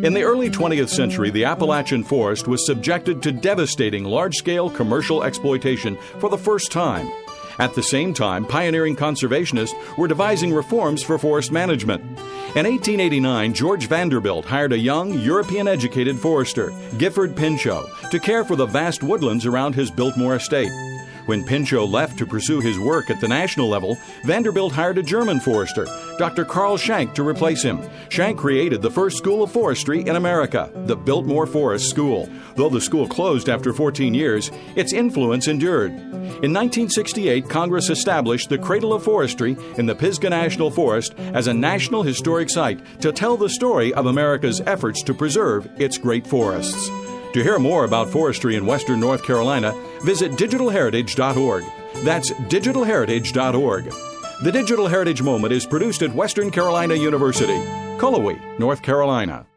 In the early 20th century, the Appalachian forest was subjected to devastating large-scale commercial exploitation for the first time. At the same time, pioneering conservationists were devising reforms for forest management. In 1889, George Vanderbilt hired a young, European-educated forester, Gifford Pinchot, to care for the vast woodlands around his Biltmore estate. When Pinchot left to pursue his work at the national level, Vanderbilt hired a German forester, Dr. Carl Schenck, to replace him. Schenck created the first school of forestry in America, the Biltmore Forest School. Though the school closed after 14 years, its influence endured. In 1968, Congress established the Cradle of Forestry in the Pisgah National Forest as a National Historic Site to tell the story of America's efforts to preserve its great forests. To hear more about forestry in Western North Carolina, visit digitalheritage.org. That's digitalheritage.org. The Digital Heritage Moment is produced at Western Carolina University, Cullowhee, North Carolina.